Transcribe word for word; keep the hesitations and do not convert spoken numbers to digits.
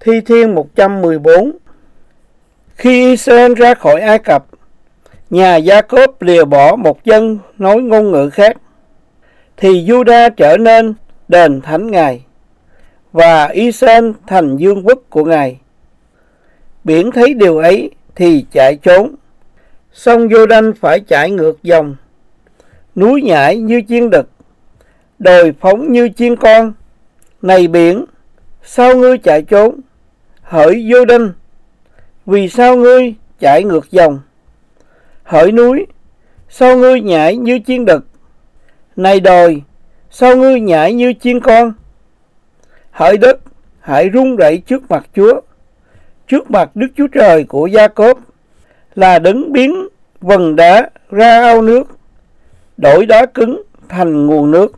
Thi Thiên một trăm mười bốn. Khi Israel ra khỏi Ai Cập, nhà Gia-cốp lìa bỏ một dân nói ngôn ngữ khác, thì Giu-đa trở nên đền thánh Ngài, và Israel thành vương quốc của Ngài. Biển thấy điều ấy thì chạy trốn, sông Giô-đanh phải chạy ngược dòng, núi nhảy như chiên đực, đồi phóng như chiên con. Này biển, sao ngươi chạy trốn? Hỡi Giô-đanh, vì sao ngươi chạy ngược dòng? Hỡi núi, sao ngươi nhảy như chiên đực? Này đồi, sao ngươi nhảy như chiên con? Hỡi đất, hãy rung rẩy trước mặt Chúa, trước mặt Đức Chúa Trời của Gia-cốp, là đấng biến vần đá ra ao nước, đổi đá cứng thành nguồn nước.